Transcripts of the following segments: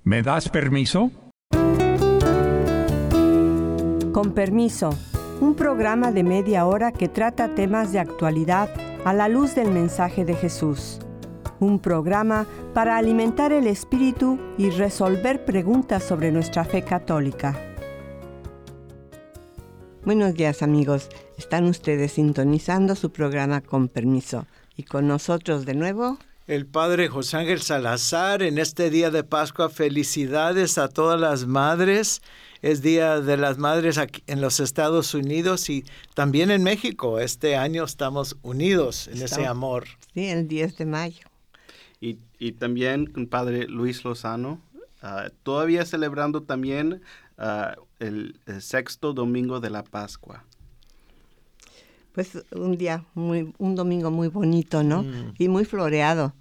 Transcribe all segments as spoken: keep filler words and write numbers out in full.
¿Me das permiso? Con permiso, un programa de media hora que trata temas de actualidad a la luz del mensaje de Jesús. Un programa para alimentar el espíritu y resolver preguntas sobre nuestra fe católica. Buenos días, amigos. Están ustedes sintonizando su programa Con Permiso. Y con nosotros de nuevo el Padre José Ángel Salazar. En este día de Pascua, felicidades a todas las madres. Es Día de las Madres aquí en los Estados Unidos y también en México. Este año estamos unidos en estamos, ese amor. Sí, el diez de mayo. Y, y también con Padre Luis Lozano, uh, todavía celebrando también uh, el, el sexto domingo de la Pascua. Pues un día, muy, un domingo muy bonito, ¿no? Mm. Y muy floreado.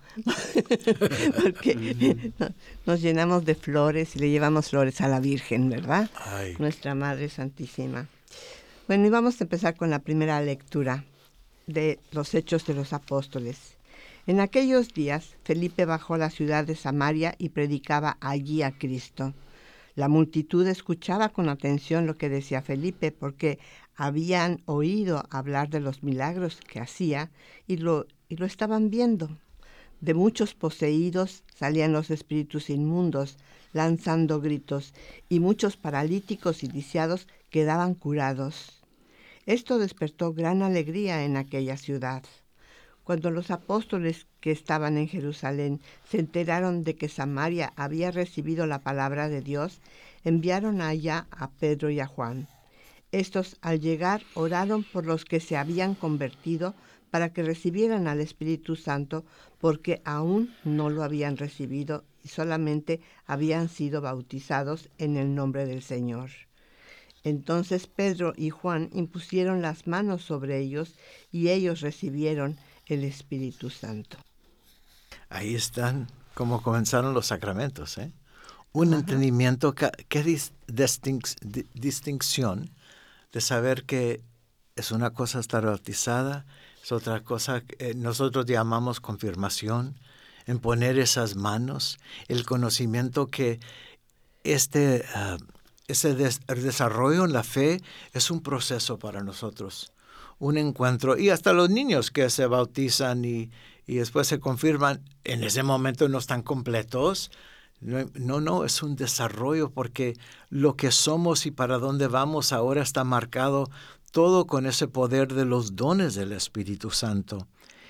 Porque mm. nos llenamos de flores y le llevamos flores a la Virgen, ¿verdad? Ay. Nuestra Madre Santísima. Bueno, y vamos a empezar con la primera lectura de los Hechos de los Apóstoles. En aquellos días, Felipe bajó a la ciudad de Samaria y predicaba allí a Cristo. La multitud escuchaba con atención lo que decía Felipe, porque habían oído hablar de los milagros que hacía y lo, y lo estaban viendo. De muchos poseídos salían los espíritus inmundos, lanzando gritos, y muchos paralíticos y lisiados quedaban curados. Esto despertó gran alegría en aquella ciudad. Cuando los apóstoles que estaban en Jerusalén se enteraron de que Samaria había recibido la palabra de Dios, enviaron allá a Pedro y a Juan. Estos, al llegar, oraron por los que se habían convertido para que recibieran al Espíritu Santo, porque aún no lo habían recibido y solamente habían sido bautizados en el nombre del Señor. Entonces Pedro y Juan impusieron las manos sobre ellos y ellos recibieron el Espíritu Santo. Ahí están como comenzaron los sacramentos, ¿eh? Un Ajá. entendimiento, qué dis, distinc, di, distinción de saber que es una cosa estar bautizada, es otra cosa que nosotros llamamos confirmación, en poner esas manos, el conocimiento que este, uh, ese des, el desarrollo en la fe es un proceso para nosotros. Un encuentro, y hasta los niños que se bautizan y, y después se confirman, en ese momento no están completos. No, no, no, es un desarrollo porque lo que somos y para dónde vamos ahora está marcado todo con ese poder de los dones del Espíritu Santo.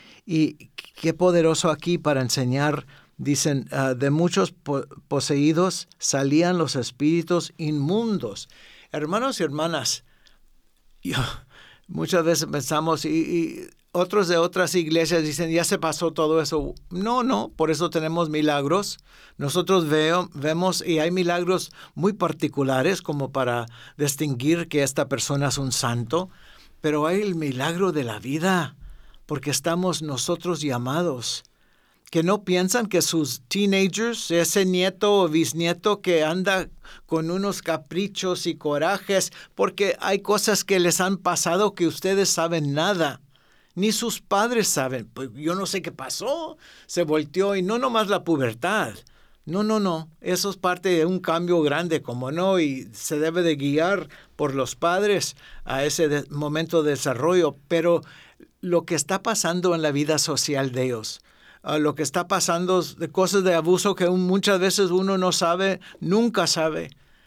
Y qué poderoso aquí para enseñar, dicen, uh, de muchos po- poseídos salían los espíritus inmundos. Hermanos y hermanas, yo... muchas veces pensamos, y, y otros de otras iglesias dicen, ya se pasó todo eso. No, no, por eso tenemos milagros. Nosotros veo, vemos, y hay milagros muy particulares como para distinguir que esta persona es un santo, pero hay el milagro de la vida, porque estamos nosotros llamados. Que no piensan que sus teenagers, ese nieto o bisnieto que anda con unos caprichos y corajes, porque hay cosas que les han pasado que ustedes saben nada, ni sus padres saben. Pues yo no sé qué pasó, se volteó y no nomás la pubertad. No, no, no, eso es parte de un cambio grande, como no, y se debe de guiar por los padres a ese de- momento de desarrollo, pero lo que está pasando en la vida social de ellos, Uh, lo que está pasando de cosas de abuso que muchas veces uno no sabe, nunca sabe.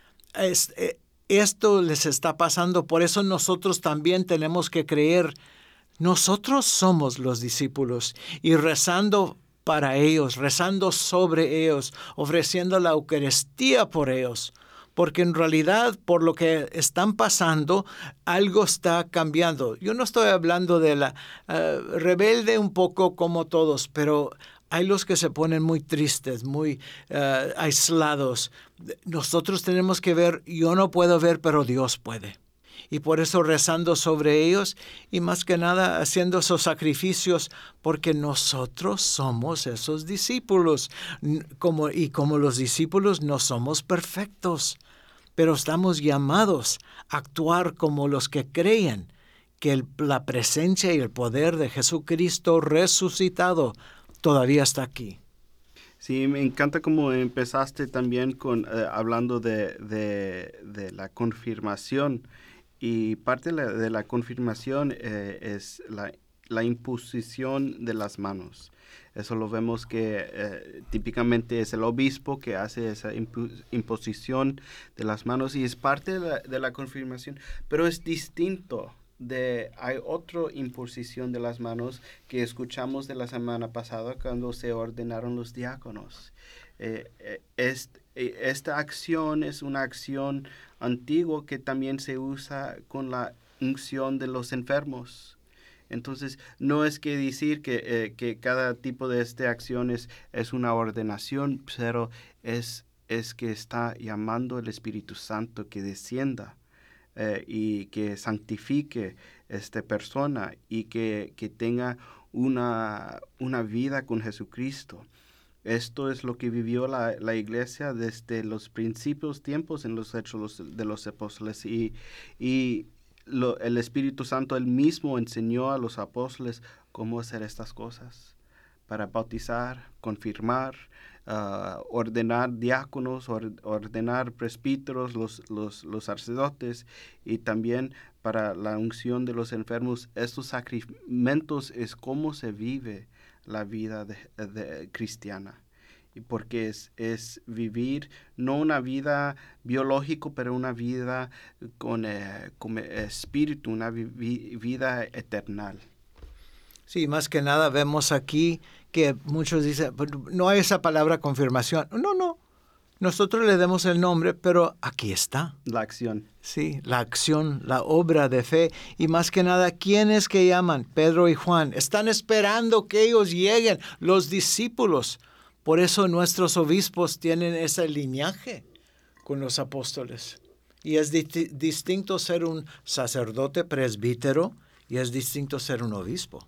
Es, eh, esto les está pasando, por eso nosotros también tenemos que creer. Nosotros somos los discípulos y rezando para ellos, rezando sobre ellos, ofreciendo la Eucaristía por ellos. Porque en realidad, por lo que están pasando, algo está cambiando. Yo no estoy hablando de la uh, rebelde un poco como todos, pero hay los que se ponen muy tristes, muy uh, aislados. Nosotros tenemos que ver, yo no puedo ver, pero Dios puede. Y por eso rezando sobre ellos y más que nada haciendo esos sacrificios, porque nosotros somos esos discípulos. Como, y como los discípulos no somos perfectos, pero estamos llamados a actuar como los que creen que el, la presencia y el poder de Jesucristo resucitado todavía está aquí. Sí, me encanta cómo empezaste también con eh, hablando de, de, de la confirmación. Y parte de la, de la confirmación eh, es la, la imposición de las manos. Eso lo vemos que eh, típicamente es el obispo que hace esa impu imposición de las manos y es parte de la, de la confirmación, pero es distinto. De, hay otra imposición de las manos que escuchamos de la semana pasada cuando se ordenaron los diáconos. Eh, eh, este, eh, esta acción es una acción antigua que también se usa con la unción de los enfermos. Entonces, no es que decir que, eh, que cada tipo de esta acción es, es una ordenación, pero es, es que está llamando el Espíritu Santo que descienda. Eh, y que santifique esta persona y que, que tenga una, una vida con Jesucristo. Esto es lo que vivió la, la iglesia desde los principios tiempos en los hechos de los apóstoles y, y lo, el Espíritu Santo él mismo enseñó a los apóstoles cómo hacer estas cosas para bautizar, confirmar, Uh, ordenar diáconos, or, ordenar presbíteros, los, los, los sacerdotes y también para la unción de los enfermos. Estos sacramentos es cómo se vive la vida de, de cristiana. Y porque es, es vivir no una vida biológica, pero una vida con, eh, con espíritu, una vi, vida eterna. Sí, más que nada vemos aquí que muchos dicen, no hay esa palabra confirmación. No, no, nosotros le demos el nombre, pero aquí está. La acción. Sí, la acción, la obra de fe. Y más que nada, ¿quiénes que llaman? Pedro y Juan. Están esperando que ellos lleguen, los discípulos. Por eso nuestros obispos tienen ese linaje con los apóstoles. Y es di- distinto ser un sacerdote presbítero y es distinto ser un obispo.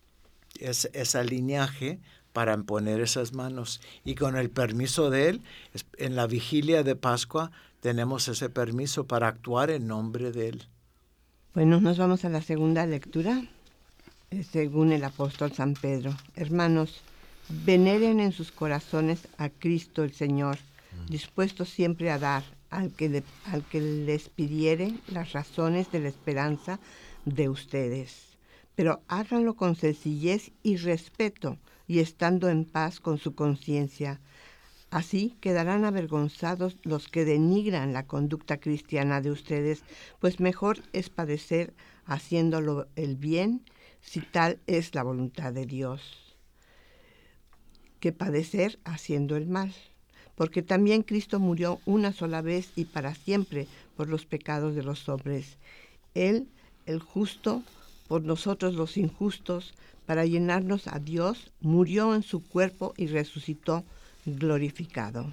Es, ese linaje para imponer esas manos. Y con el permiso de él, en la vigilia de Pascua, tenemos ese permiso para actuar en nombre de él. Bueno, nos vamos a la segunda lectura, eh, según el apóstol San Pedro. Hermanos, veneren en sus corazones a Cristo el Señor, mm. dispuesto siempre a dar al que, de, al que les pidiere las razones de la esperanza de ustedes. Pero háganlo con sencillez y respeto, y estando en paz con su conciencia. Así quedarán avergonzados los que denigran la conducta cristiana de ustedes, pues mejor es padecer haciéndolo el bien, si tal es la voluntad de Dios, que padecer haciendo el mal. Porque también Cristo murió una sola vez y para siempre por los pecados de los hombres. Él, el justo, por nosotros los injustos, para llenarnos a Dios, murió en su cuerpo y resucitó glorificado.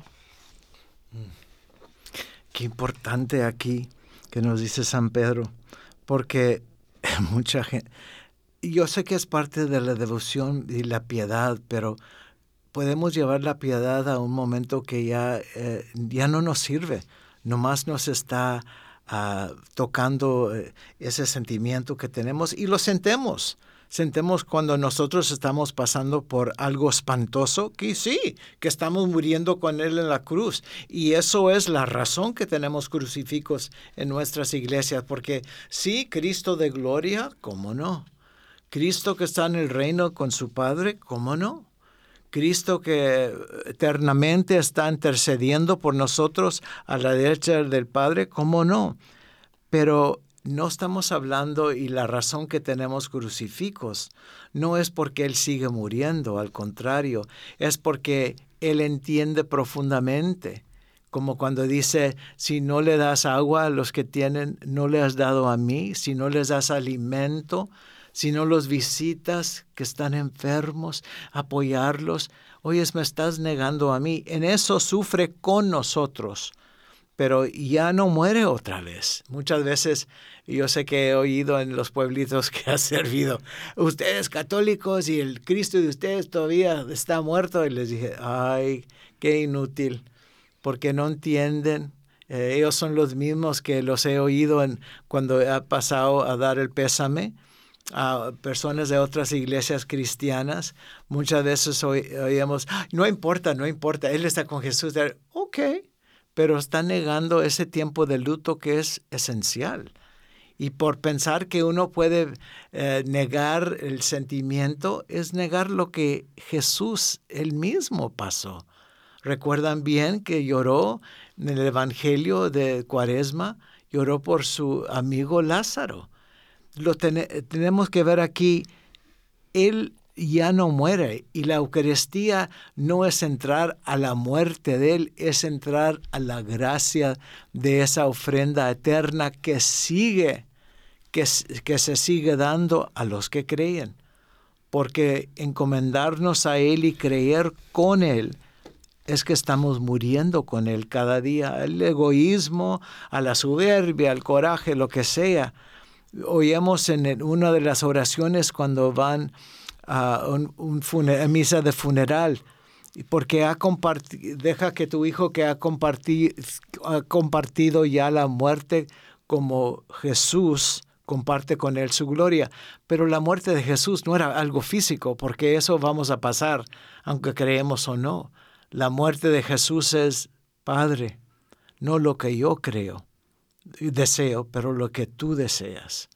Qué importante aquí que nos dice San Pedro, porque mucha gente, yo sé que es parte de la devoción y la piedad, pero podemos llevar la piedad a un momento que ya, eh, ya no nos sirve, nomás nos está Uh, tocando uh, ese sentimiento que tenemos y lo sentemos. Sentemos cuando nosotros estamos pasando por algo espantoso, que sí, que estamos muriendo con Él en la cruz. Y eso es la razón que tenemos crucifijos en nuestras iglesias, porque sí, Cristo de gloria, ¿cómo no? Cristo que está en el reino con su Padre, ¿cómo no? Cristo que eternamente está intercediendo por nosotros a la derecha del Padre, ¿cómo no? Pero no estamos hablando y la razón que tenemos crucifijos no es porque Él sigue muriendo, al contrario, es porque Él entiende profundamente, como cuando dice, si no le das agua a los que tienen, no le has dado a mí, si no les das alimento, si no los visitas que están enfermos, apoyarlos. Oye, me estás negando a mí. En eso sufre con nosotros, pero ya no muere otra vez. Muchas veces, yo sé que he oído en los pueblitos que ha servido, ustedes católicos y el Cristo de ustedes todavía está muerto. Y les dije, ay, qué inútil, porque no entienden. Eh, ellos son los mismos que los he oído en, cuando he pasado a dar el pésame. a personas de otras iglesias cristianas, muchas veces oí- oíamos, no importa, no importa, él está con Jesús. Ok, pero está negando ese tiempo de luto que es esencial. Y por pensar que uno puede eh, negar el sentimiento, es negar lo que Jesús él mismo pasó. ¿Recuerdan bien que lloró en el Evangelio de Cuaresma? Lloró por su amigo Lázaro. Lo ten- tenemos que ver aquí, él ya no muere y la Eucaristía no es entrar a la muerte de él, es entrar a la gracia de esa ofrenda eterna que sigue, que, que se sigue dando a los que creen. Porque encomendarnos a él y creer con él es que estamos muriendo con él cada día. El egoísmo, a la soberbia, al coraje, lo que sea. Oíamos en una de las oraciones cuando van a un, un funer- a misa de funeral, porque ha compartido, deja que tu hijo que ha compartido, ha compartido ya la muerte como Jesús comparte con él su gloria. Pero la muerte de Jesús no era algo físico, porque eso vamos a pasar, aunque creemos o no. La muerte de Jesús es, Padre, no lo que yo creo, deseo, pero lo que tú deseas.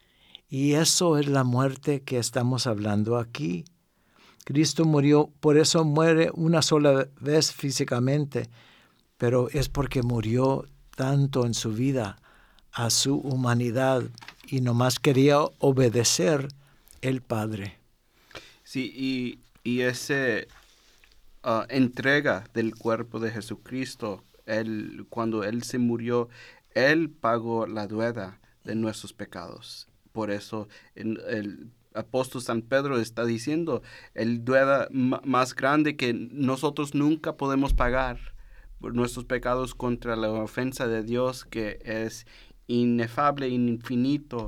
Y eso es la muerte que estamos hablando aquí. Cristo murió, por eso muere una sola vez físicamente, pero es porque murió tanto en su vida a su humanidad y nomás quería obedecer el Padre. Sí, y, y ese uh, entrega del cuerpo de Jesucristo, él, cuando Él se murió, Él pagó la deuda de nuestros pecados. Por eso en, el apóstol San Pedro está diciendo, el deuda m- más grande que nosotros nunca podemos pagar por nuestros pecados contra la ofensa de Dios, que es inefable, infinito.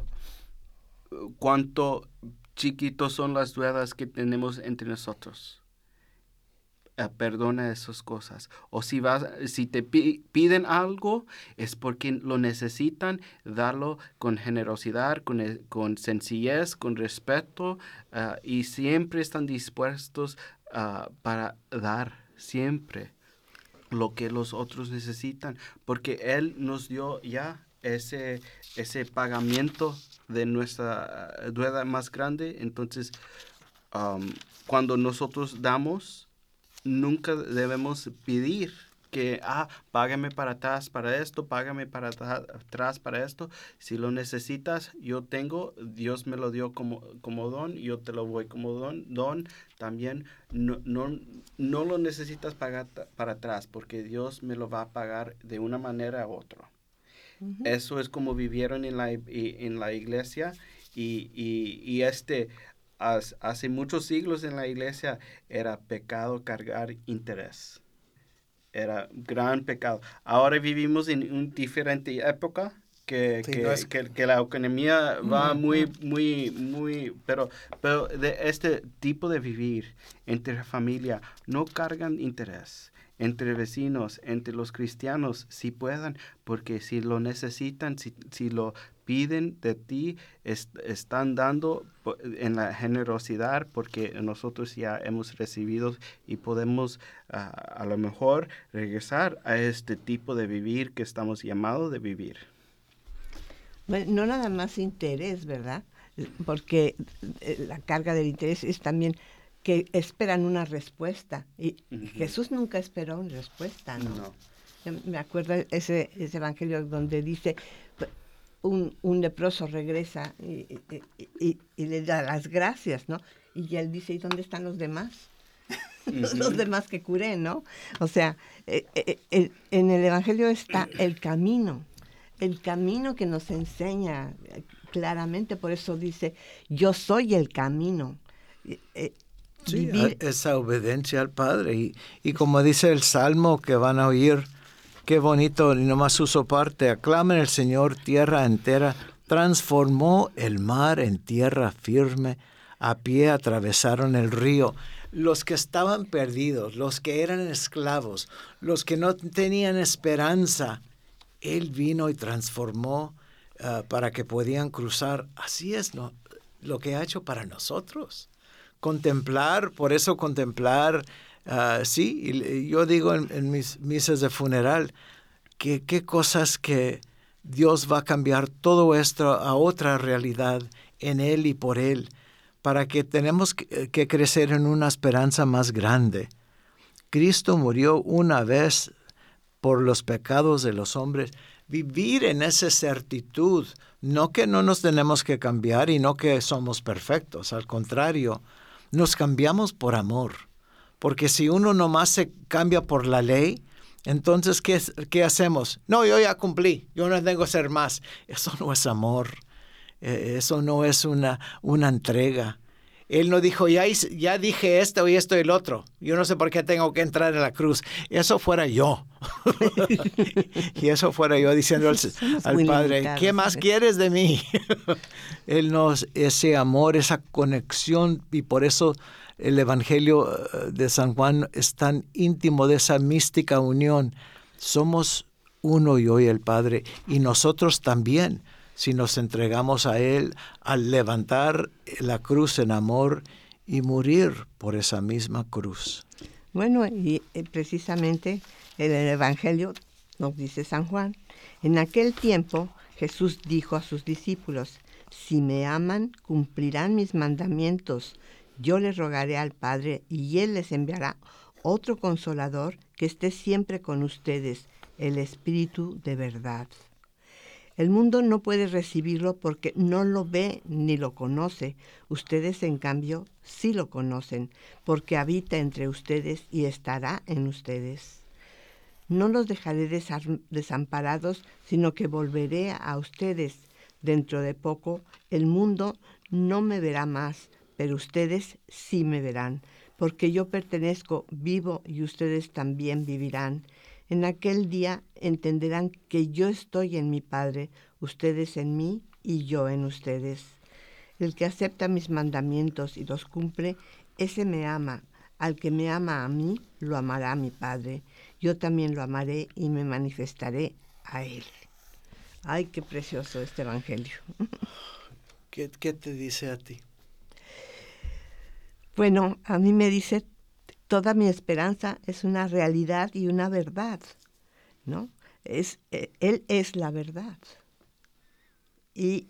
Cuánto chiquitos son las deudas que tenemos entre nosotros. Uh, perdona esas cosas. O si vas, si te pi- piden algo, es porque lo necesitan, darlo con generosidad, con, eh, con sencillez, con respeto, uh, y siempre están dispuestos uh, para dar, siempre, lo que los otros necesitan, porque Él nos dio ya ese, ese pagamiento de nuestra uh, deuda más grande. Entonces, um, cuando nosotros damos, nunca debemos pedir que, ah, págame para atrás para esto, págame para atrás para esto. Si lo necesitas, yo tengo, Dios me lo dio como, como don, yo te lo voy como don, don también. No, no, no lo necesitas pagar para atrás, porque Dios me lo va a pagar de una manera u otra. Uh-huh. Eso es como vivieron en la, en la iglesia, y, y, y este... hace muchos siglos en la iglesia era pecado cargar interés. Era gran pecado. Ahora vivimos en una diferente época que, sí, que, no es... que, que la economía va mm, muy, mm. muy, muy... Pero, pero de este tipo de vivir entre familia, no cargan interés. Entre vecinos, entre los cristianos, si puedan, porque si lo necesitan, si, si lo piden de ti, es, están dando en la generosidad, porque nosotros ya hemos recibido y podemos uh, a lo mejor regresar a este tipo de vivir que estamos llamados de vivir. Bueno, no nada más interés, ¿verdad? Porque la carga del interés es también que esperan una respuesta. Y uh-huh. Jesús nunca esperó una respuesta, ¿no? no. Yo me acuerdo ese, ese evangelio donde dice, un, un leproso regresa y, y, y, y le da las gracias, ¿no? Y él dice, ¿y dónde están los demás? Uh-huh. Los demás que curé, ¿no? O sea, eh, eh, el, en el evangelio está el camino, el camino que nos enseña claramente, por eso dice, yo soy el camino. Eh, Sí, vivir. Esa obediencia al Padre. Y, y como dice el Salmo que van a oír, qué bonito, y nomás uso parte, aclamen al Señor tierra entera, transformó el mar en tierra firme, a pie atravesaron el río. Los que estaban perdidos, los que eran esclavos, los que no tenían esperanza, Él vino y transformó uh, para que podían cruzar. Así es, ¿no? lo que ha hecho para nosotros. Contemplar, por eso contemplar, uh, sí, y yo digo en, en mis misas de funeral, que qué cosas que Dios va a cambiar todo esto a otra realidad en Él y por Él, para que tenemos que, que crecer en una esperanza más grande. Cristo murió una vez por los pecados de los hombres. Vivir en esa certitud, no que no nos tenemos que cambiar y no que somos perfectos, al contrario, nos cambiamos por amor. Porque si uno nomás se cambia por la ley, entonces, ¿qué, qué hacemos? No, yo ya cumplí, yo no tengo que hacer más. Eso no es amor, eh, eso no es una, una entrega. Él no dijo, ya, hice, ya dije esto y esto y el otro. Yo no sé por qué tengo que entrar en la cruz. Eso fuera yo. Y eso fuera yo diciendo al, al Padre, ¿qué más quieres de mí? Él nos, ese amor, esa conexión, y por eso el Evangelio de San Juan es tan íntimo de esa mística unión. Somos uno yo y el Padre, y nosotros también, si nos entregamos a Él al levantar la cruz en amor y morir por esa misma cruz. Bueno, y precisamente en el Evangelio nos dice San Juan, en aquel tiempo Jesús dijo a sus discípulos, si me aman, cumplirán mis mandamientos. Yo les rogaré al Padre y Él les enviará otro Consolador que esté siempre con ustedes, el Espíritu de verdad. El mundo no puede recibirlo porque no lo ve ni lo conoce. Ustedes, en cambio, sí lo conocen, porque habita entre ustedes y estará en ustedes. No los dejaré desar- desamparados, sino que volveré a ustedes. Dentro de poco, el mundo no me verá más, pero ustedes sí me verán, porque yo pertenezco, vivo y ustedes también vivirán. En aquel día entenderán que yo estoy en mi Padre, ustedes en mí y yo en ustedes. El que acepta mis mandamientos y los cumple, ese me ama. Al que me ama a mí, lo amará mi Padre. Yo también lo amaré y me manifestaré a él. Ay, qué precioso este Evangelio. ¿Qué, qué te dice a ti? Bueno, a mí me dice, toda mi esperanza es una realidad y una verdad, ¿no? Es, eh, él es la verdad. Y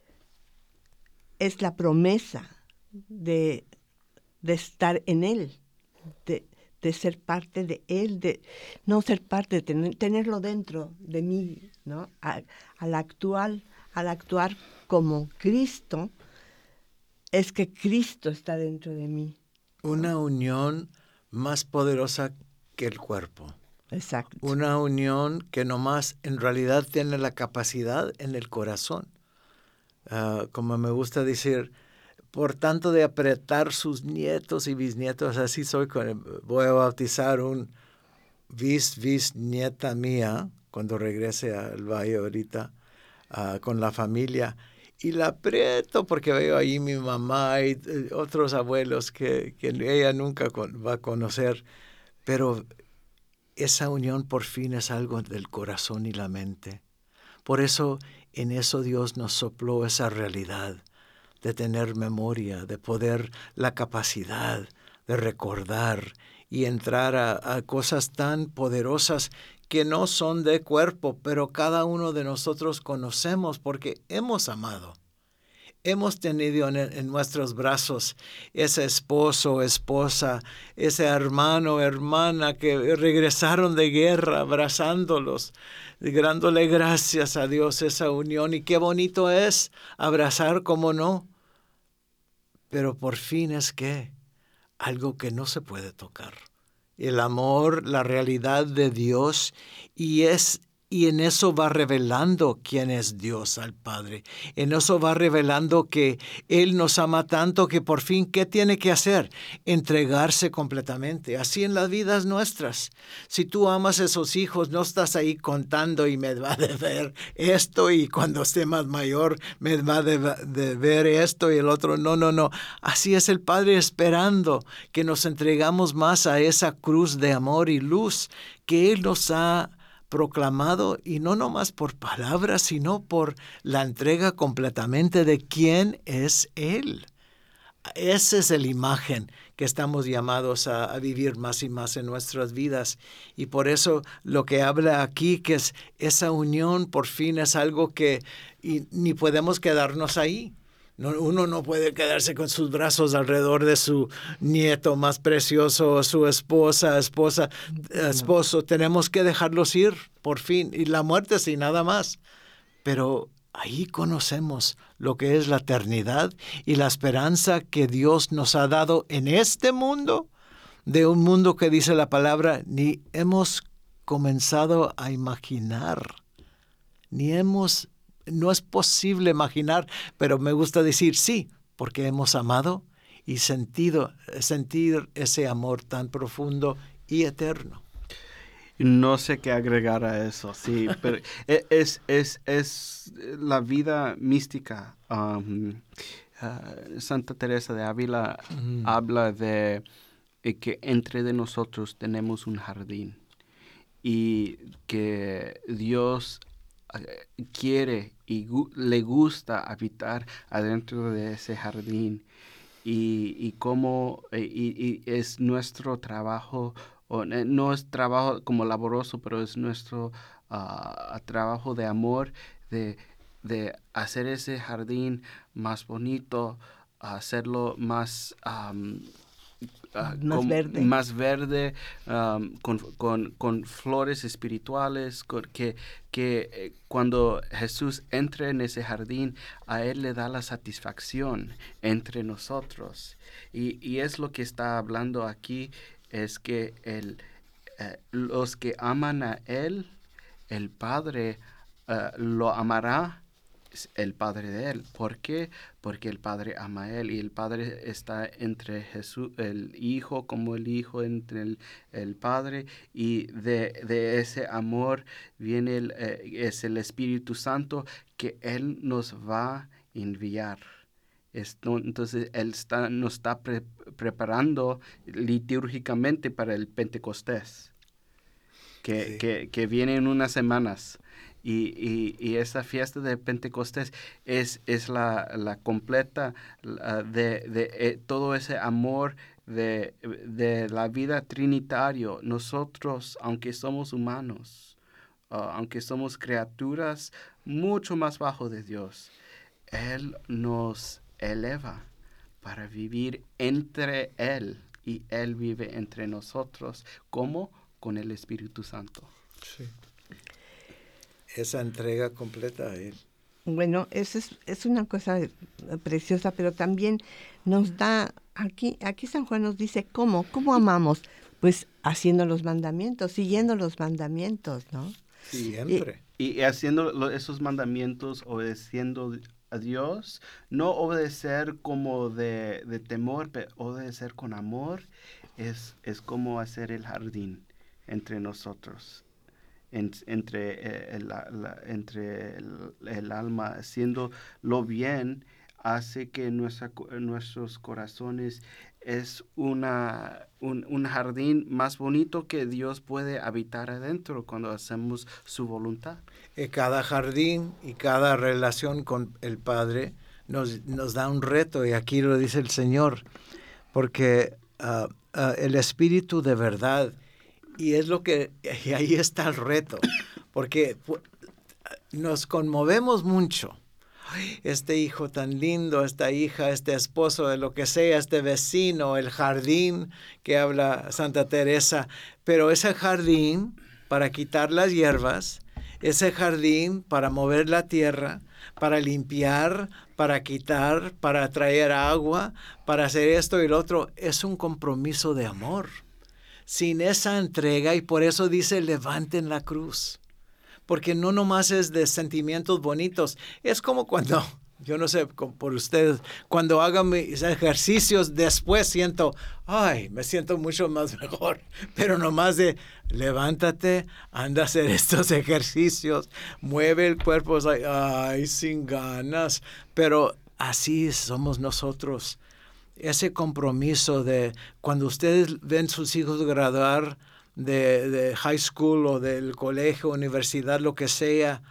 es la promesa de, de estar en Él, de, de ser parte de Él, de no ser parte, de tener, tenerlo dentro de mí, ¿no? A, al, actual, al actuar como Cristo, es que Cristo está dentro de mí. Una unión más poderosa que el cuerpo. Exacto. Una unión que nomás en realidad tiene la capacidad en el corazón. Uh, como me gusta decir, por tanto de apretar sus nietos y bisnietos, así soy, con, voy a bautizar un bis, bisnieta mía cuando regrese al valle ahorita uh, con la familia. Y la aprieto porque veo ahí mi mamá y eh, otros abuelos que, que ella nunca con, va a conocer. Pero esa unión por fin es algo del corazón y la mente. Por eso en eso Dios nos sopló esa realidad de tener memoria, de poder, la capacidad de recordar y entrar a, a cosas tan poderosas que no son de cuerpo, pero cada uno de nosotros conocemos porque hemos amado. Hemos tenido en, en nuestros brazos ese esposo, esposa, ese hermano, hermana que regresaron de guerra abrazándolos, dándole gracias a Dios esa unión. Y qué bonito es abrazar, como no. Pero por fin es que algo que no se puede tocar. El amor, la realidad de Dios, y es y en eso va revelando quién es Dios al Padre. En eso va revelando que Él nos ama tanto que por fin, ¿qué tiene que hacer? Entregarse completamente. Así en las vidas nuestras. Si tú amas a esos hijos, no estás ahí contando y me va a deber esto y cuando esté más mayor me va a deber esto y el otro. No, no, no. Así es el Padre esperando que nos entregamos más a esa cruz de amor y luz que Él nos ha proclamado, y no nomás por palabras, sino por la entrega completamente de quién es Él. Esa es la imagen que estamos llamados a, a vivir más y más en nuestras vidas. Y por eso lo que habla aquí, que es esa unión, por fin es algo que y, ni podemos quedarnos ahí. No, uno no puede quedarse con sus brazos alrededor de su nieto más precioso, su esposa, esposa, esposo. No. Tenemos que dejarlos ir, por fin. Y la muerte sí, nada más. Pero ahí conocemos lo que es la eternidad y la esperanza que Dios nos ha dado en este mundo, de un mundo que dice la palabra, ni hemos comenzado a imaginar, ni hemos, no es posible imaginar, pero me gusta decir sí, porque hemos amado y sentido, sentir ese amor tan profundo y eterno. No sé qué agregar a eso, sí, pero es, es, es la vida mística. Um, uh, Santa Teresa de Ávila mm. habla de eh, que entre de nosotros tenemos un jardín y que Dios uh, quiere y gu- le gusta habitar adentro de ese jardín y, y cómo y, y es nuestro trabajo. O no es trabajo como laboroso, pero es nuestro uh, trabajo de amor, de, de hacer ese jardín más bonito, hacerlo más, um, uh, más, con, verde. más verde, um, con, con, con flores espirituales, con, que, que eh, cuando Jesús entra en ese jardín, a Él le da la satisfacción entre nosotros. Y, y es lo que está hablando aquí, es que el, eh, los que aman a Él, el Padre uh, lo amará, el Padre de Él. ¿Por qué? Porque el Padre ama a Él y el Padre está entre Jesús, el Hijo como el Hijo entre el, el Padre, y de, de ese amor viene el, eh, es el Espíritu Santo que Él nos va a enviar. Esto, entonces, Él está, nos está pre- preparando litúrgicamente para el Pentecostés, que, sí. que, que viene en unas semanas. Y, y, y esa fiesta de Pentecostés es, es la, la completa la, de, de eh, todo ese amor de, de la vida trinitario. Nosotros, aunque somos humanos, uh, aunque somos criaturas mucho más bajo de Dios, Él nos eleva para vivir entre Él y Él vive entre nosotros. ¿Cómo? Con el Espíritu Santo. Sí. Esa entrega completa a Él. Bueno, eso es, es una cosa preciosa, pero también nos da, aquí, aquí San Juan nos dice cómo, cómo amamos, pues haciendo los mandamientos, siguiendo los mandamientos, ¿no? Siempre. Y, y haciendo esos mandamientos, obedeciendo a Dios, no obedecer como de, de temor, pero obedecer con amor, es, es como hacer el jardín entre nosotros, en, entre, el, la, la, entre el, el alma, haciéndolo bien, hace que nuestra, nuestros corazones es una, un, un jardín más bonito que Dios puede habitar adentro cuando hacemos su voluntad. Y cada jardín y cada relación con el Padre nos, nos da un reto, y aquí lo dice el Señor, porque uh, uh, el Espíritu de verdad, y es lo que, y ahí está el reto, porque nos conmovemos mucho. Este hijo tan lindo, esta hija, este esposo, de lo que sea, este vecino, el jardín que habla Santa Teresa, pero ese jardín para quitar las hierbas, ese jardín para mover la tierra, para limpiar, para quitar, para traer agua, para hacer esto y lo otro, es un compromiso de amor. Sin esa entrega, y por eso dice, levanten la cruz. Porque no nomás es de sentimientos bonitos. Es como cuando, yo no sé, por ustedes, cuando hagan mis ejercicios, después siento, ay, me siento mucho más mejor. Pero nomás de, levántate, anda a hacer estos ejercicios, mueve el cuerpo, ay, sin ganas. Pero así somos nosotros. Ese compromiso de, cuando ustedes ven sus hijos graduar de, de high school o del colegio, universidad, lo que sea.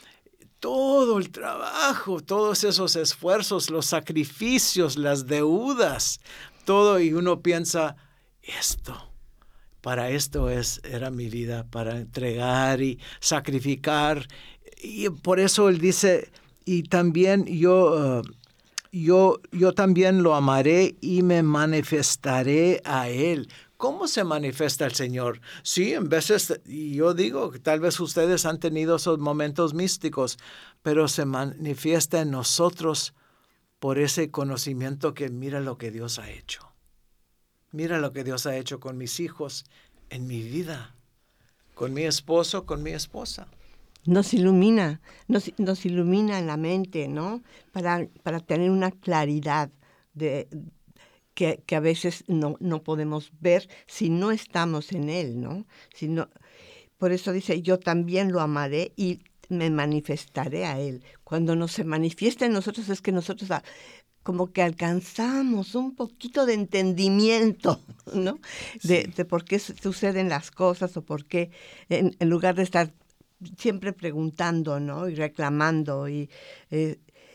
Todo el trabajo, todos esos esfuerzos, los sacrificios, las deudas, todo, y uno piensa, esto, para esto es, era mi vida, para entregar y sacrificar. Y por eso él dice, y también yo, uh, yo, yo también lo amaré y me manifestaré a él. ¿Cómo se manifiesta el Señor? Sí, en veces, y yo digo que tal vez ustedes han tenido esos momentos místicos, pero se manifiesta en nosotros por ese conocimiento que mira lo que Dios ha hecho. Mira lo que Dios ha hecho con mis hijos, en mi vida, con mi esposo, con mi esposa. Nos ilumina, nos, nos ilumina en la mente, ¿no? Para, para tener una claridad de Que, que a veces no, no podemos ver si no estamos en Él, ¿no? Si no, por eso dice, yo también lo amaré y me manifestaré a Él. Cuando nos se manifiesta en nosotros es que nosotros a, como que alcanzamos un poquito de entendimiento, ¿no? De, sí. de por qué suceden las cosas o por qué, en, en lugar de estar siempre preguntando, ¿no? Y reclamando. Y, eh,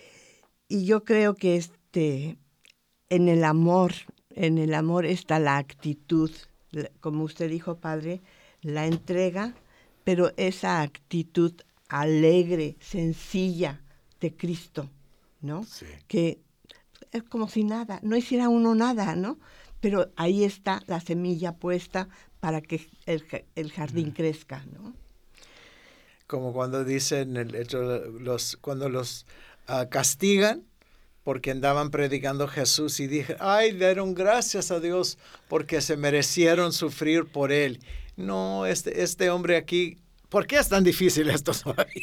y yo creo que este... En el amor, en el amor está la actitud, como usted dijo, Padre, la entrega, pero esa actitud alegre, sencilla de Cristo, ¿no? Sí. Que es como si nada, no hiciera uno nada, ¿no? Pero ahí está la semilla puesta para que el, el jardín mm. crezca, ¿no? Como cuando dicen, el hecho, los, cuando los uh, castigan, porque andaban predicando Jesús y dije, ay, dieron gracias a Dios porque se merecieron sufrir por él. No, este, este hombre aquí, ¿por qué es tan difícil esto todavía?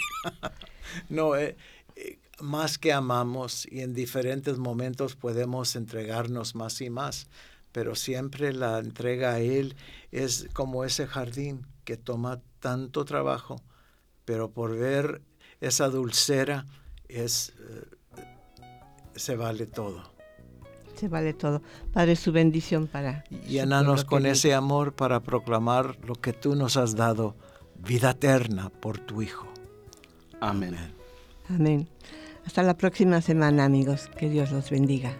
No, eh, eh, más que amamos y en diferentes momentos podemos entregarnos más y más, pero siempre la entrega a Él es como ese jardín que toma tanto trabajo, pero por ver esa dulzura es... Eh, se vale todo. Se vale todo. Padre, su bendición para... Llénanos con ese amor para proclamar lo que tú nos has dado, vida eterna por tu Hijo. Amén. Amén. Hasta la próxima semana, amigos. Que Dios los bendiga.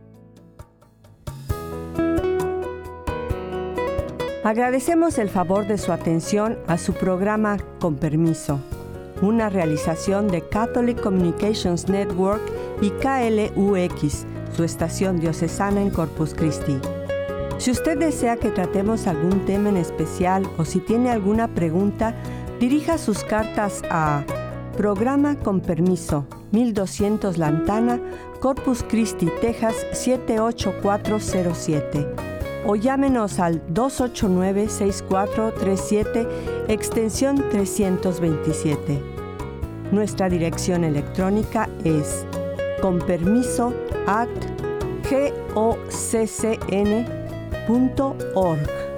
Agradecemos el favor de su atención a su programa Con Permiso, una realización de Catholic Communications Network y K L U X, su estación diocesana en Corpus Christi. Si usted desea que tratemos algún tema en especial o si tiene alguna pregunta, dirija sus cartas a Programa Con Permiso, mil doscientos Lantana, Corpus Christi, Texas siete ocho cuatro cero siete o llámenos al dos ocho nueve, seis cuatro tres siete, extensión trescientos veintisiete. Nuestra dirección electrónica es conpermiso at goccn punto org.